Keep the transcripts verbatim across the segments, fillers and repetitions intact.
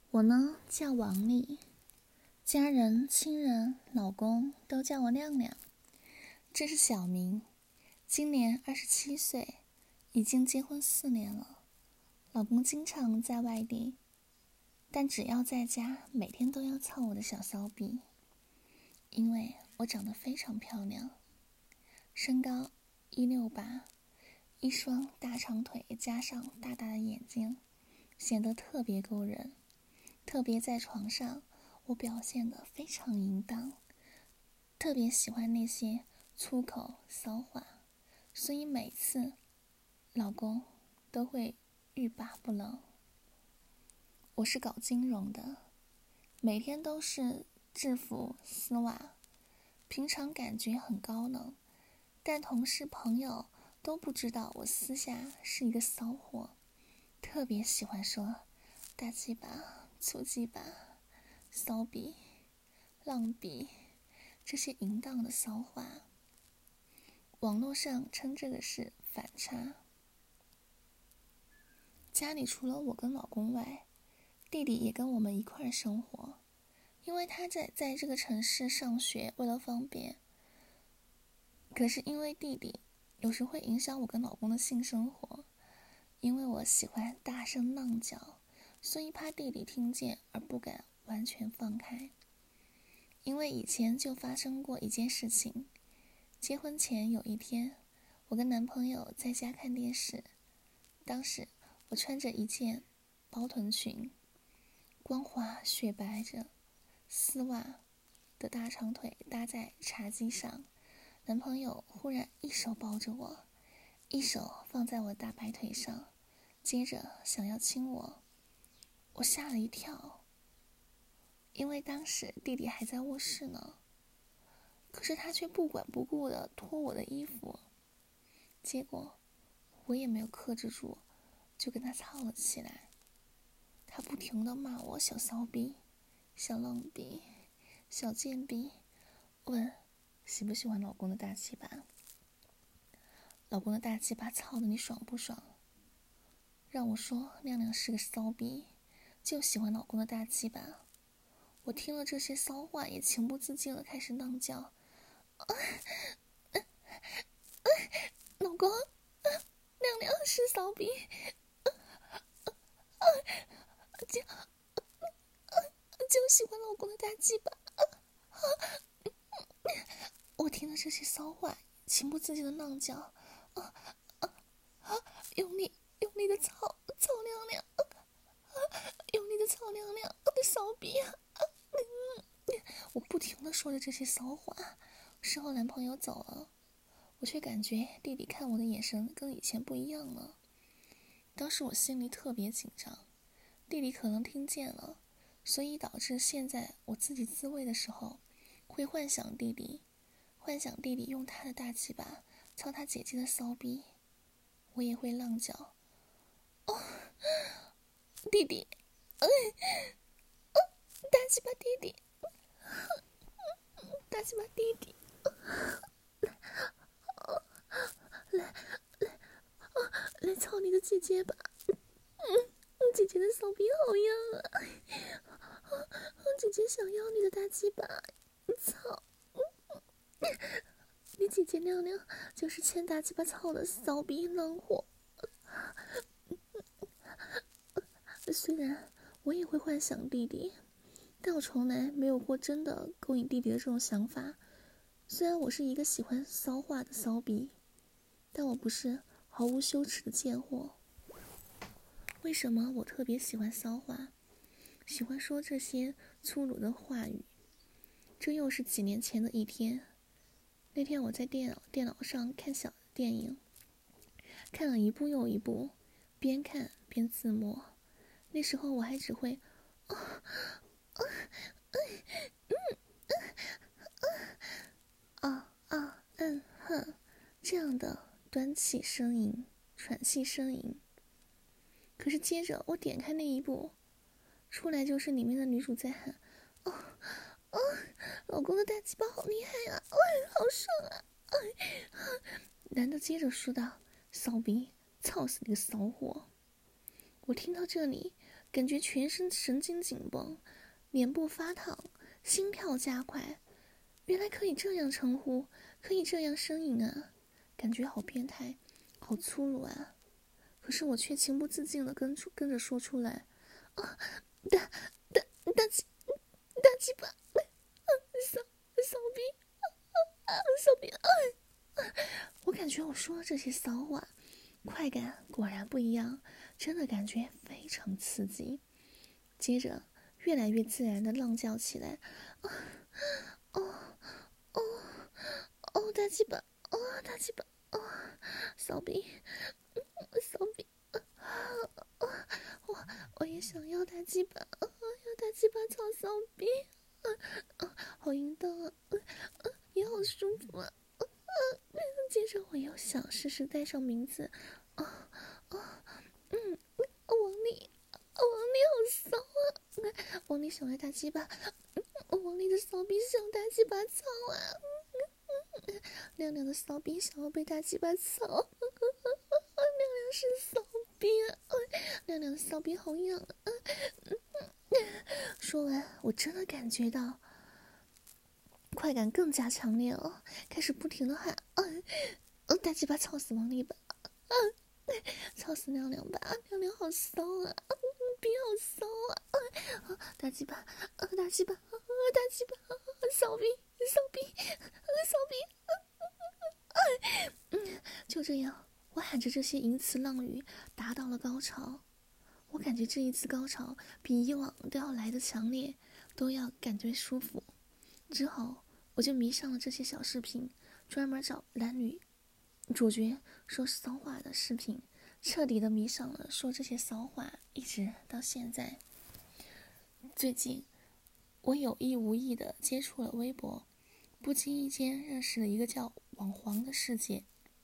我呢叫王丽，家人、亲人、老公都叫我亮亮，这是小名。今年二十七岁，已经结婚四年了。老公经常在外地，但只要在家，每天都要操我的小骚逼，因为我长得非常漂亮，身高一六八，一双大长腿加上大大的眼睛，显得特别勾人。特别在床上，我表现得非常淫荡，特别喜欢那些粗口骚话，所以每次老公都会欲罢不能。我是搞金融的，每天都是制服丝袜，平常感觉很高冷，但同事朋友都不知道我私下是一个骚货，特别喜欢说大鸡巴、粗鸡巴、骚逼、浪逼这些淫荡的骚话。网络上称这个是反差。家里除了我跟老公外，弟弟也跟我们一块儿生活，因为他在在这个城市上学，为了方便。可是因为弟弟有时会影响我跟老公的性生活，因为我喜欢大声浪叫，所以怕弟弟听见而不敢完全放开。因为以前就发生过一件事情，结婚前有一天，我跟男朋友在家看电视，当时我穿着一件包臀裙，光滑雪白着，丝袜的大长腿搭在茶几上，男朋友忽然一手抱着我，一手放在我大白腿上，接着想要亲我。我吓了一跳，因为当时弟弟还在卧室呢，可是他却不管不顾地脱我的衣服，结果我也没有克制住，就跟他操了起来。他不停地骂我小骚逼、小浪逼、小贱逼，问喜不喜欢老公的大鸡巴，老公的大鸡巴操的你爽不爽？让我说亮亮是个骚逼，就喜欢老公的大鸡巴。我听了这些骚话，也情不自禁地开始浪叫，啊啊啊、老公、啊，亮亮是骚逼，啊啊、就、啊、就喜欢老公的大鸡巴。啊啊、我听了这些骚话，情不自禁地浪叫，啊啊啊！用力用力的操操亮亮，啊啊、用力的操亮亮，我的骚逼啊！啊嗯、我不停地说着这些骚话。事后男朋友走了，我却感觉弟弟看我的眼神跟以前不一样了。当时我心里特别紧张，弟弟可能听见了，所以导致现在我自己自慰的时候，会幻想弟弟，幻想弟弟用他的大鸡巴操他姐姐的骚逼，我也会浪叫，哦，弟弟，嗯，哦，大鸡巴弟弟，大鸡巴弟弟，哦，来来，哦，来操你的姐姐吧，嗯，姐姐的骚逼好痒啊，哦，姐姐想要你的大鸡巴，操，你姐姐亮亮就是欠大鸡巴操的骚逼浪货。虽然我也会幻想弟弟，但我从来没有过真的勾引弟弟的这种想法。虽然我是一个喜欢骚话的骚逼，但我不是毫无羞耻的贱货。为什么我特别喜欢骚话，喜欢说这些粗鲁的话语？这又是几年前的一天，那天我在电脑电脑上看小电影，看了一部又一部，边看边自摸。那时候我还只会哦哦嗯嗯啊啊嗯哼这样的端气呻吟、喘气呻吟。可是接着我点开那一部，出来就是里面的女主在喊：“哦哦，老公的大鸡巴好厉害啊，哦，好爽啊！”哎，男的接着说道：“骚逼，操死你个骚货！”我听到这里， 感觉全身神经紧绷，脸部发烫，心跳加快。原来可以这样称呼，可以这样呻吟啊，感觉好变态，好粗鲁啊！可是我却情不自禁地跟出跟着说出来：“啊，大大大鸡大鸡巴，骚骚逼，啊骚逼！”我感觉我说这些骚话，快感果然不一样，真的感觉非常刺激。接着越来越自然地浪叫起来：“啊哦哦哦，大鸡巴，哦大鸡巴，哦骚逼，骚逼！”我我也想要大鸡巴，要大鸡巴操骚逼，好淫荡啊，也好舒服啊。接着我又想试试带上名字，啊啊嗯，王丽，王丽好骚啊！王丽想要大鸡巴，王丽的骚逼想大鸡巴操啊！亮亮的骚逼想要被大鸡巴操，亮亮是骚逼啊！亮亮的骚逼好痒啊！说完，我真的感觉到快感更加强烈了，开始不停的喊：“嗯、呃，大鸡巴操死王丽吧！嗯、呃，操死亮亮吧！亮亮好骚啊！逼好骚啊！啊，大鸡巴，啊，大鸡巴，啊，大鸡巴，啊，骚逼，骚逼，啊，骚逼！嗯，就这样，我喊着这些淫词浪语，达到了高潮。我感觉这一次高潮比以往都要来的强烈，都要感觉舒服。之后我就迷上了这些小视频，专门找男女主角说骚话的视频，彻底的迷上了说这些骚话，一直到现在。最近我有意无意的接触了微博，不经意间认识了一个叫网黄的世界。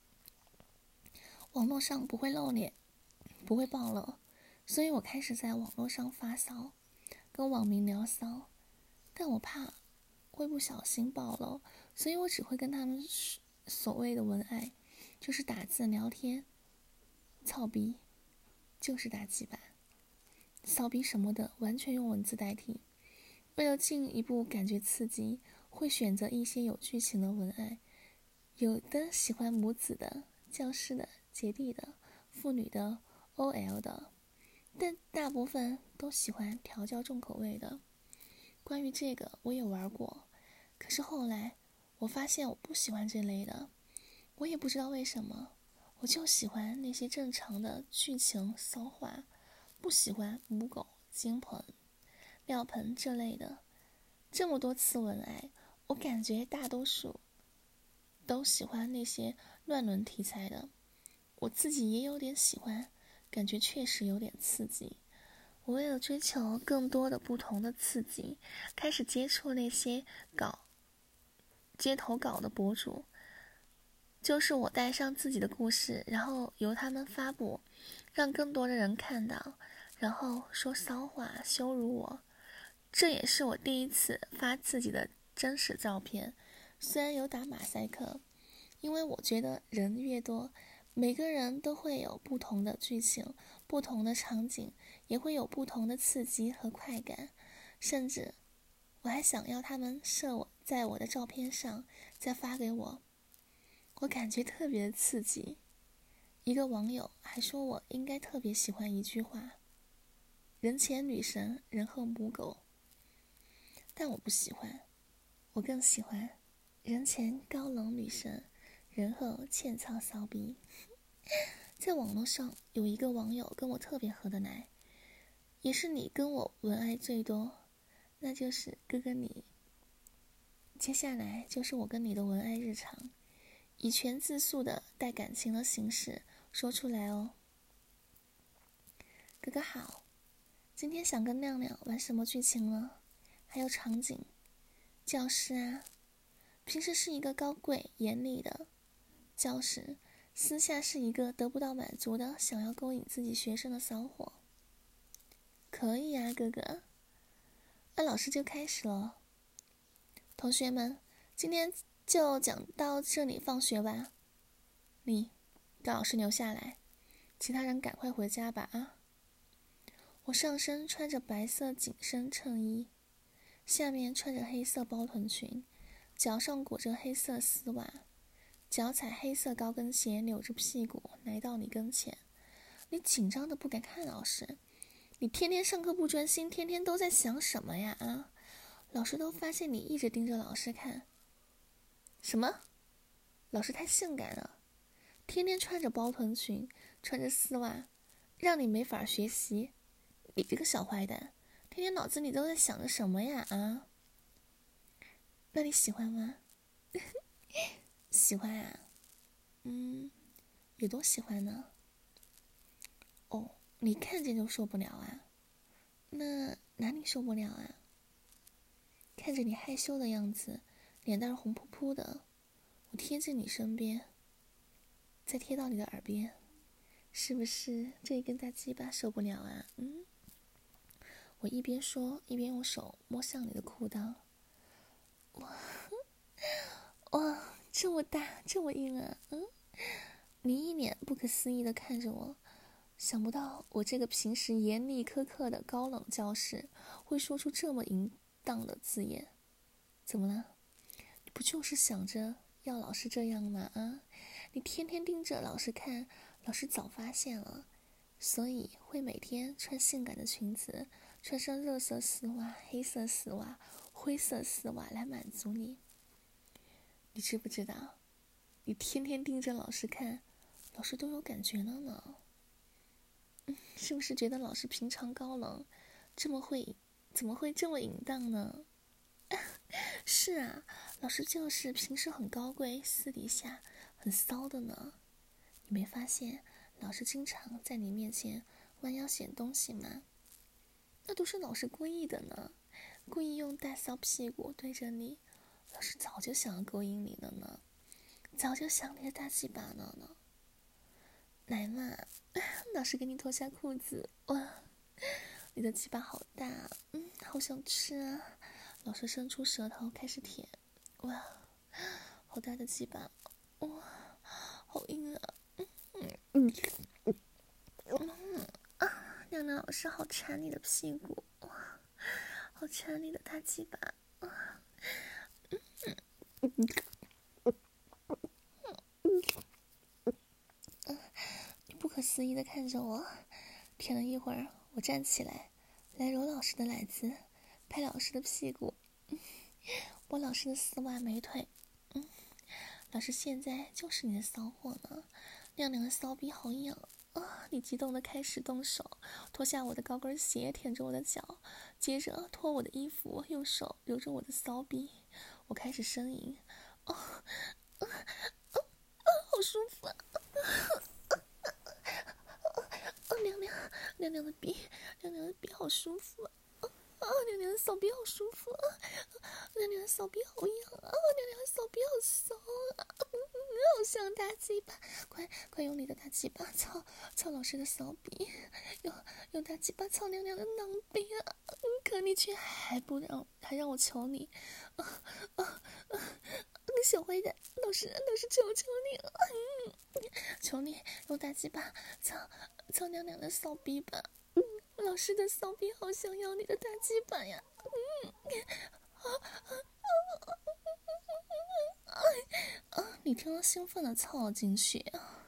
网络上不会露脸，不会暴露，所以我开始在网络上发骚，跟网民聊骚，但我怕会不小心暴露，所以我只会跟他们所谓的文爱，就是打字聊天，操逼，就是打鸡巴，骚逼什么的完全用文字代替。为了进一步感觉刺激，会选择一些有剧情的文爱，有的喜欢母子的、教师的、姐弟的、妇女的、O L 的，但大部分都喜欢调教重口味的。关于这个我也玩过，可是后来我发现我不喜欢这类的，我也不知道为什么，我就喜欢那些正常的剧情骚话，不喜欢母狗、金盆、尿盆这类的。这么多次文爱，我感觉大多数都喜欢那些乱伦题材的，我自己也有点喜欢，感觉确实有点刺激。我为了追求更多的不同的刺激，开始接触那些搞街头搞的博主，就是我带上自己的故事，然后由他们发布，让更多的人看到，然后说骚话羞辱我。这也是我第一次发自己的真实照片，虽然有打马赛克，因为我觉得人越多，每个人都会有不同的剧情，不同的场景，也会有不同的刺激和快感，甚至我还想要他们设我在我的照片上再发给我，我感觉特别的刺激。一个网友还说我应该特别喜欢一句话：人前女神，人后母狗。但我不喜欢，我更喜欢人前高冷女神，人后欠操骚逼。在网络上有一个网友跟我特别合得来，也是你跟我文爱最多，那就是哥哥你。接下来就是我跟你的文爱日常，以全自述的带感情的形式说出来哦。哥哥好，今天想跟亮亮玩什么剧情呢？还有场景，教师啊，平时是一个高贵严厉的教师，私下是一个得不到满足的想要勾引自己学生的骚货。可以啊，哥哥。那老师就开始了。同学们，今天就讲到这里，放学吧。你，给老师留下来，其他人赶快回家吧啊！ 我上身穿着白色紧身衬衣，下面穿着黑色包臀裙，脚上裹着黑色丝袜，脚踩黑色高跟鞋，扭着屁股来到你跟前。你紧张的不敢看老师，你天天上课不专心，天天都在想什么呀？啊，老师都发现你一直盯着老师看。什么？老师太性感了，天天穿着包臀裙，穿着丝袜，让你没法学习。你这个小坏蛋，天天脑子里都在想着什么呀？啊？那你喜欢吗？喜欢啊。嗯，有多喜欢呢？哦，你看见就受不了啊？那哪里受不了啊？看着你害羞的样子，脸蛋红扑扑的，我贴近你身边，再贴到你的耳边，是不是这一根大鸡巴受不了啊？嗯，我一边说一边用手摸向你的裤裆。哇哇，这么大，这么硬啊！嗯，你一脸不可思议的看着我，想不到我这个平时严厉苛刻的高冷教师会说出这么淫荡的字眼。怎么了？你不就是想着要老师这样吗？啊，你天天盯着老师看，老师早发现了，所以会每天穿性感的裙子，穿上热色丝袜、黑色丝袜、灰色丝袜来满足你。你知不知道，你天天盯着老师看，老师都有感觉了呢。嗯，是不是觉得老师平常高冷，这么会，怎么会这么淫荡呢？是啊，老师就是平时很高贵，私底下很骚的呢。你没发现老师经常在你面前弯腰显东西吗？那都是老师故意的呢，故意用大骚屁股对着你。老师早就想要勾引你了呢，早就想你的大鸡巴了呢。来嘛，老师给你脱下裤子。哇，你的鸡巴好大，嗯，好想吃啊。老师伸出舌头开始舔。哇，好大的鸡巴，哇，好硬啊。嗯嗯嗯嗯啊，亮亮老师好馋你的屁股，哇，好馋你的大鸡巴。啊嗯嗯嗯嗯，你不可思议的看着我，舔了一会儿，我站起来，来揉老师的奶子，拍老师的屁股，嗯，摸老师的丝袜美腿。嗯，老师现在就是你的骚货呢，亮亮的骚逼好痒啊！你激动的开始动手，脱下我的高跟鞋，舔着我的脚，接着脱我的衣服，用手揉着我的骚逼。我开始呻吟，哦，啊啊啊，好舒服啊！哦，亮亮，亮亮的逼，亮亮的逼好舒服啊！啊，亮亮的骚逼好舒服啊！亮亮的骚逼好痒啊！亮亮的骚逼好骚啊！好像大鸡巴，快快用你的大鸡巴操操老师的骚逼，用用大鸡巴操亮亮的囊逼啊！可你却还不让，还让我求你，啊啊啊！你小坏蛋，老师老师求求你了，嗯，求你用大鸡巴操操亮亮的骚逼吧！嗯，老师的骚逼好想要你的大鸡巴呀！嗯，啊啊啊！啊！你听了兴奋的操了进去啊！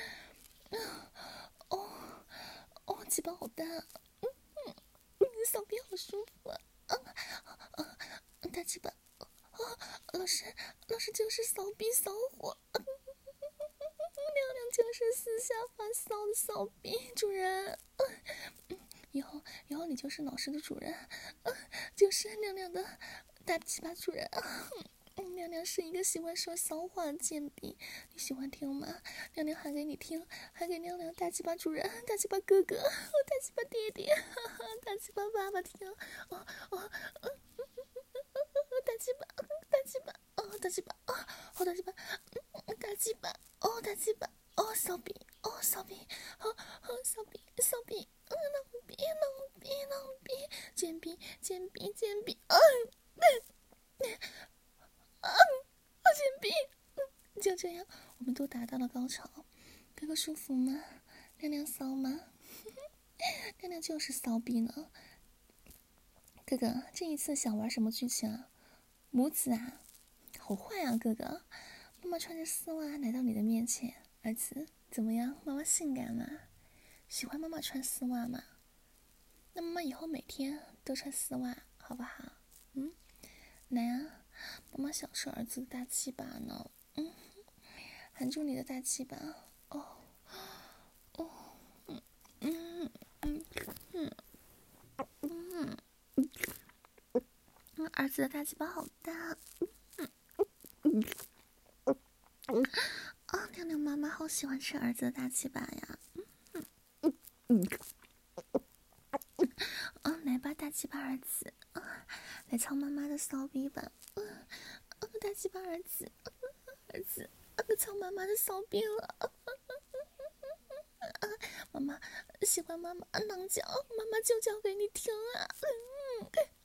哦哦，鸡巴好大！嗯嗯，你的骚逼好舒服啊！啊啊！大鸡巴！啊！老师，老师就是骚逼骚货！亮亮就是私下发骚的骚逼，主人！嗯，以后以后你就是老师的主人，啊，就是亮亮的大鸡巴主人啊！嗯，亮亮是一个喜欢说骚话的贱婢，你喜欢听吗？亮亮喊给你听，喊给亮亮大鸡巴主人、大鸡巴哥哥、大鸡巴爹爹、大鸡巴爸爸听。哦哦，嗯，大鸡巴，大鸡巴，哦，大鸡巴，哦，好大鸡巴，嗯，大鸡巴，哦，大鸡巴，哦，骚逼，哦，骚逼，哦哦，骚逼，骚逼，嗯，浪逼，浪逼，浪逼，贱逼，贱逼，贱逼，嗯，嗯。啊！好贱逼！嗯，就这样，我们都达到了高潮。哥哥舒服吗？亮亮骚吗？ 亮亮就是骚逼呢。哥哥，这一次想玩什么剧情啊？母子啊？好坏啊，哥哥！妈妈穿着丝袜来到你的面前，儿子，怎么样？妈妈性感吗？喜欢妈妈穿丝袜吗？那妈妈以后每天都穿丝袜，好不好？嗯，来啊，妈妈想吃儿子的大鸡巴呢。嗯，含住你的大鸡巴。哦，哦，嗯嗯嗯嗯嗯嗯，儿子的大鸡巴好大。嗯嗯嗯，啊，亮亮妈妈好喜欢吃儿子的大鸡巴呀。嗯嗯嗯嗯，啊，来吧，大鸡巴儿子，啊，来操妈妈的骚逼吧。嗯，啊，大鸡巴儿子，儿子，啊，操妈妈的骚逼了。啊啊，妈妈喜欢妈妈浪叫，妈妈就叫给你听啊。嗯，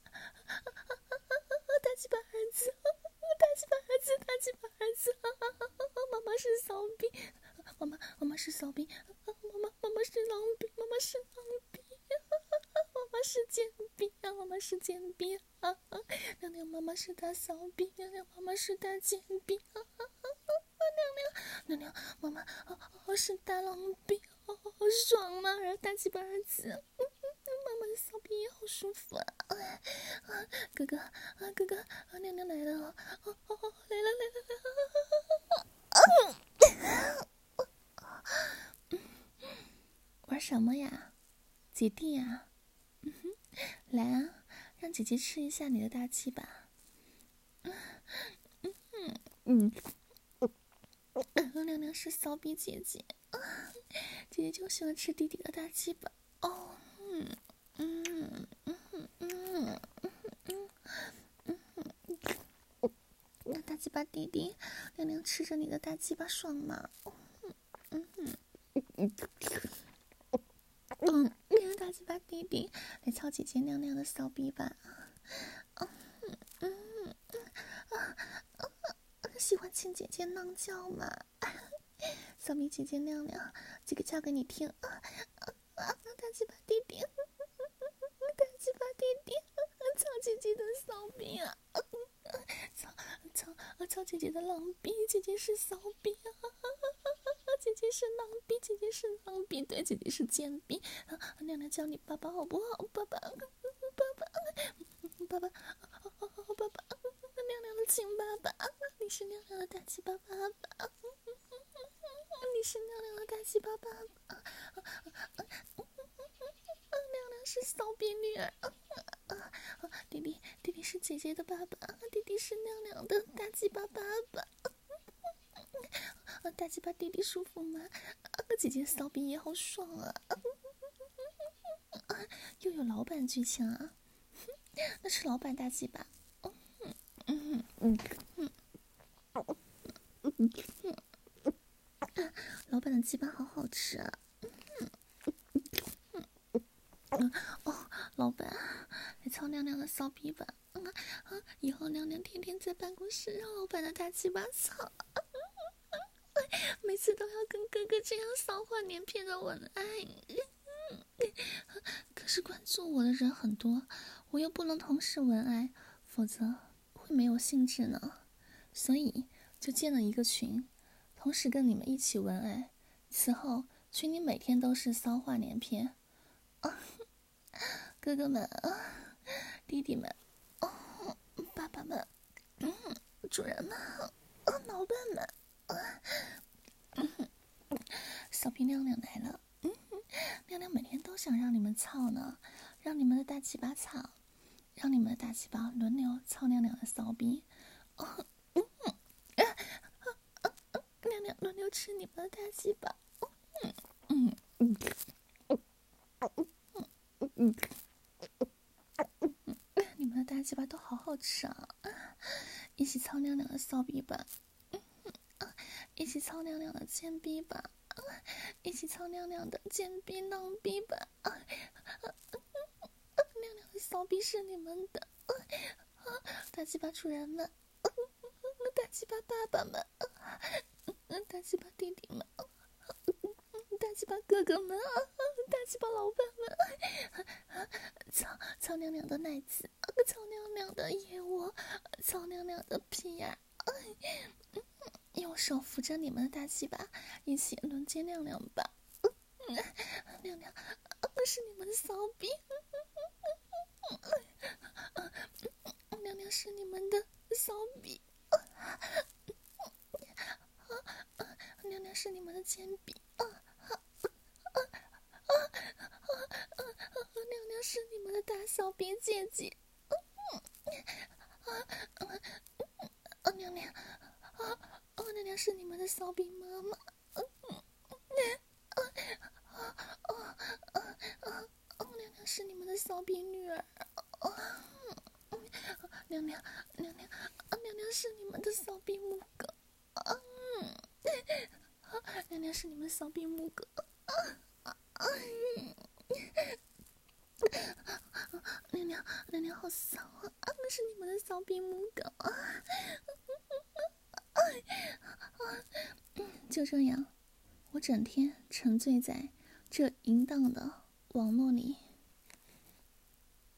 大鸡巴儿子，大鸡巴儿子，大鸡巴儿子，妈妈是骚逼，妈妈妈妈是骚逼，妈妈妈妈是狼逼，妈妈是狼逼，妈妈是贱逼啊，妈妈是贱逼啊，亮亮妈妈是大骚逼，亮亮妈妈是大贱逼啊，亮亮亮亮妈妈哦是大狼逼，好爽啊，大鸡巴儿子。妈妈的骚逼也好舒服啊！啊啊哥哥啊，哥哥啊，亮亮来了！哦哦，来了来了来了！嗯，玩什么呀，姐弟呀？嗯哼，来啊，让姐姐吃一下你的大鸡巴。嗯嗯嗯嗯，亮亮是骚逼姐姐，姐姐就喜欢吃弟弟的大鸡巴。哦，嗯嗯嗯嗯嗯嗯嗯嗯，大鸡巴弟弟，亮亮吃着你的大鸡巴爽吗？嗯嗯嗯嗯，亮大鸡巴弟弟，来操姐姐亮亮的骚逼吧！嗯嗯嗯啊啊！喜欢亲姐姐浪叫吗？骚逼姐姐亮亮，这个叫给你听啊啊啊！大鸡巴弟弟，大鸡巴弟弟，操姐姐的骚逼啊！操操操姐姐的浪逼，姐姐是骚逼啊！姐姐是浪逼，姐姐是浪逼，对，姐姐是贱逼。啊，亮亮叫你爸爸好不好？爸爸，爸爸，爸爸，爸爸，亮亮的亲爸爸，你是亮亮的大鸡巴爸爸，你是亮亮的大鸡巴爸爸，亮亮是骚逼女儿。弟弟，弟弟是姐姐的爸爸，弟弟是亮亮的大鸡巴爸爸。啊，大鸡巴弟弟舒服吗？啊，姐姐骚逼也好爽啊！啊，又有老板剧情啊！那是老板大鸡巴。嗯嗯嗯嗯嗯嗯，老板的鸡巴好好吃啊！嗯嗯嗯哦，老板，来操亮亮的骚逼吧！啊啊！以后亮亮天天在办公室让老板的大鸡巴操。每次都要跟哥哥这样骚话连篇的文爱，可是关注我的人很多，我又不能同时文爱，否则会没有兴致呢。所以就建了一个群，同时跟你们一起文爱。此后群里每天都是骚话连篇。啊，哥哥们啊，弟弟们，哦，爸爸们，嗯，主人们，啊，老板们，啊。小皮亮亮来了，嗯，亮亮每天都想让你们操呢，让你们的大鸡巴操，让你们的大鸡巴轮流操亮亮的骚逼，哦，嗯嗯，啊啊，亮亮轮流吃你们的大鸡巴，嗯嗯嗯嗯嗯嗯嗯，你们的大鸡巴都好好吃啊，一起操亮亮的骚逼吧，嗯啊，一起操亮亮的贱逼吧。一起操亮亮的贱逼浪逼吧！啊啊啊、亮亮的骚逼是你们的，啊啊、大鸡巴主人们，啊、大鸡巴爸爸们，啊、大鸡巴弟弟们，啊、大鸡巴哥哥们，啊、大鸡巴老板们，操操娘娘的奶子，操娘娘的野窝，操娘娘的屁眼，用手扶着你们的大鸡巴，一起轮奸娘娘吧。娘娘，是你们的骚逼，娘娘是你们的骚逼，娘娘是你们的尖逼，娘娘是你们的大骚逼姐姐，娘娘，娘娘是你们的骚逼妈妈。娘娘是你们的骚逼女儿，娘娘，娘娘，娘娘是你们的骚逼母狗，娘娘是你们骚逼母狗，娘娘，娘娘好骚啊！那是你们的骚逼母狗啊！就这样，我整天沉醉在这淫荡的网络里。